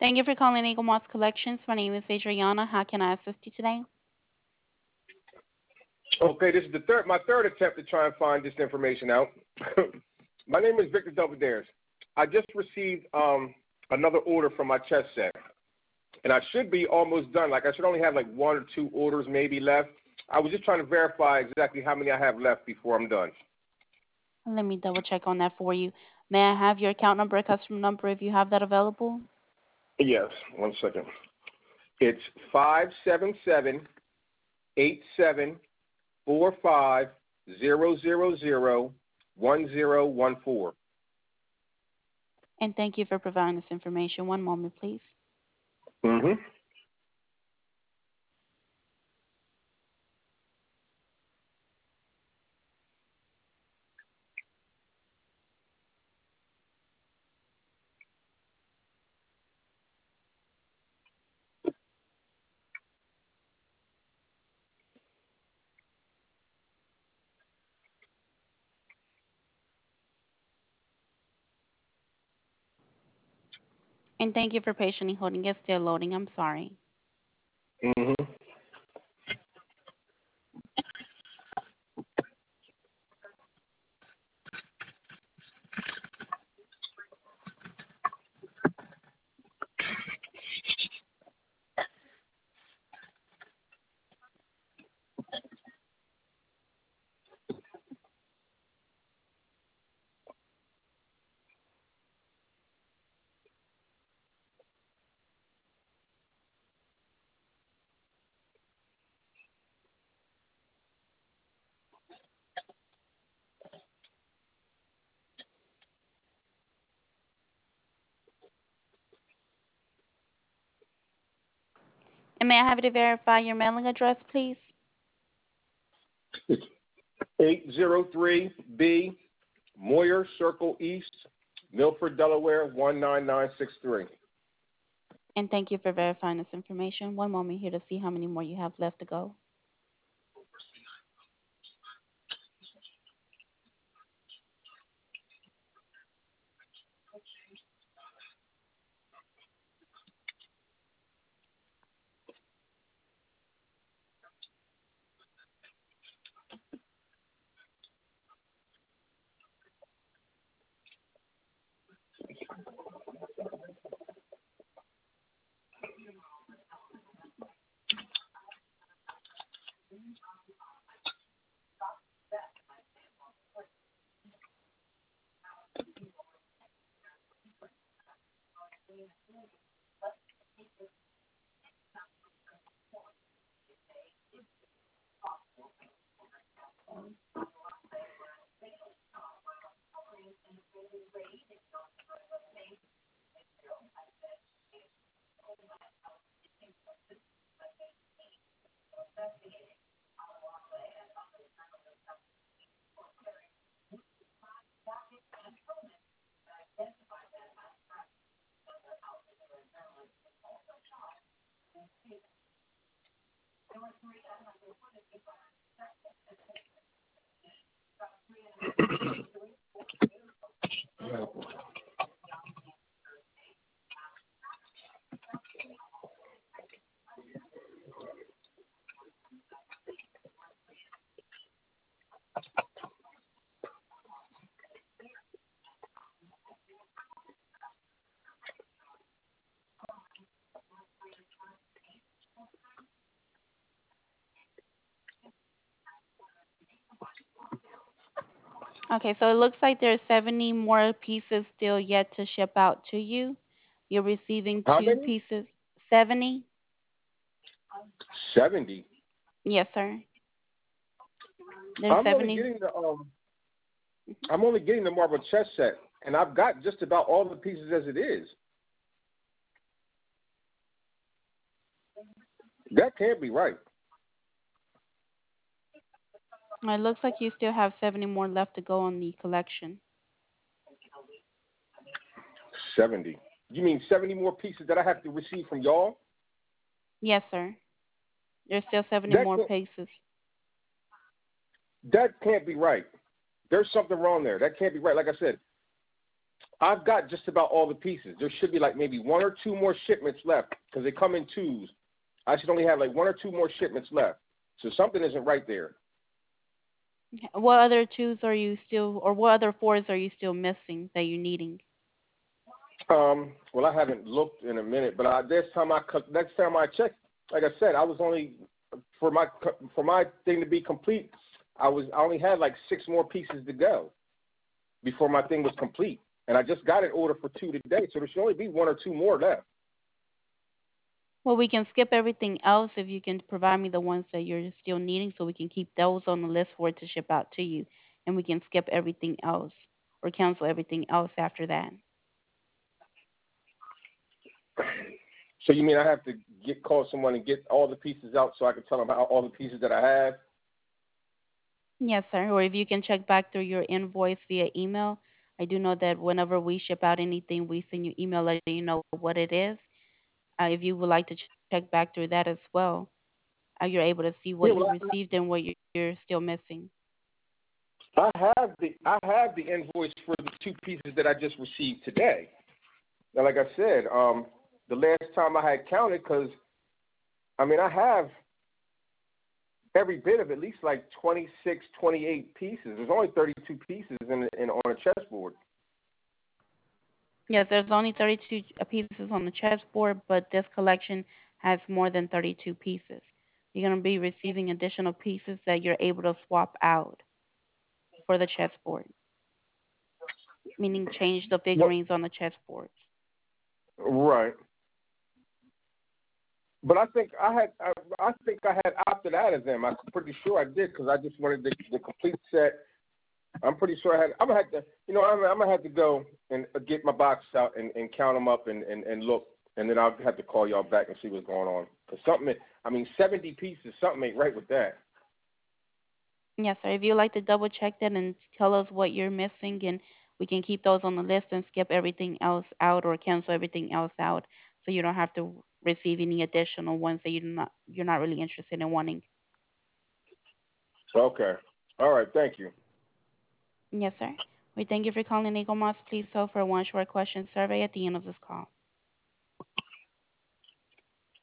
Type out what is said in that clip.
Thank you for calling Eagle Moss Collections. My name is Adriana. How can I assist you today? Okay, this is my third attempt to try and find this information out. My name is Victor Belvedere's. I just received another order from my chess set, and I should be almost done. Like, I should only have like one or two orders maybe left. I was just trying to verify exactly how many I have left before I'm done. Let me double check on that for you. May I have your account number, customer number, if you have that available? Yes, one second. It's 577-8745-000-1014. And thank you for providing this information. One moment, please. Mm-hmm. And thank you for patiently holding. It's still loading. I'm sorry. Mm-hmm. And may I have you to verify your mailing address, please? It's 803B Moyer Circle East, Milford, Delaware, 19963. And thank you for verifying this information. One moment here to see how many more you have left to go. Okay, so it looks like there's 70 more pieces still yet to ship out to you. You're receiving How two many? pieces. 70? 70. Yes, sir. There's I'm only 70. getting I'm only getting the marble chess set, and I've got just about all the pieces as it is. That can't be right. It looks like you still have 70 more left to go on the collection. 70. You mean 70 more pieces that I have to receive from y'all? Yes, sir. There's still 70 That more can't, pieces. that can't be right. There's something wrong there. That can't be right. Like I said, I've got just about all the pieces. There should be like maybe one or two more shipments left because they come in twos. I should only have like one or two more shipments left. So something isn't right there. What other twos are you still, or what other fours are you still missing that you're needing? Well, I haven't looked in a minute, but next time I check, like I said, I was only for my thing to be complete. I only had like six more pieces to go before my thing was complete, and I just got an order for two today, so there should only be one or two more left. Well, we can skip everything else if you can provide me the ones that you're still needing so we can keep those on the list for it to ship out to you. And we can skip everything else or cancel everything else after that. So you mean I have to call someone and get all the pieces out so I can tell them all the pieces that I have? Yes, sir. Or if you can check back through your invoice via email. I do know that whenever we ship out anything, we send you email letting you know what it is. If you would like to check back through that as well, you're able to see what Yeah, you well, received and what you're still missing. I have the invoice for the two pieces that I just received today. Now, like I said, the last time I had counted, because I mean I have every bit of at least like 26, 28 pieces. There's only 32 pieces in on a chessboard. Yes, there's only 32 pieces on the chessboard, but this collection has more than 32 pieces. You're going to be receiving additional pieces that you're able to swap out for the chessboard, meaning change the What? figurines on the chessboard. Right. But I think I had opted out of them. I'm pretty sure I did because I just wanted the complete set. I'm pretty sure I'm gonna have to, I'm gonna have to go and get my box out and count them up and look, and then I'll have to call y'all back and see what's going on. Cause 70 pieces, something ain't right with that. Yes, sir. If you'd like to double check that and tell us what you're missing, and we can keep those on the list and skip everything else out or cancel everything else out, so you don't have to receive any additional ones that you're not really interested in wanting. Okay. All right. Thank you. Yes, sir. We thank you for calling Eagle Moss. Please hold for one short question survey at the end of this call.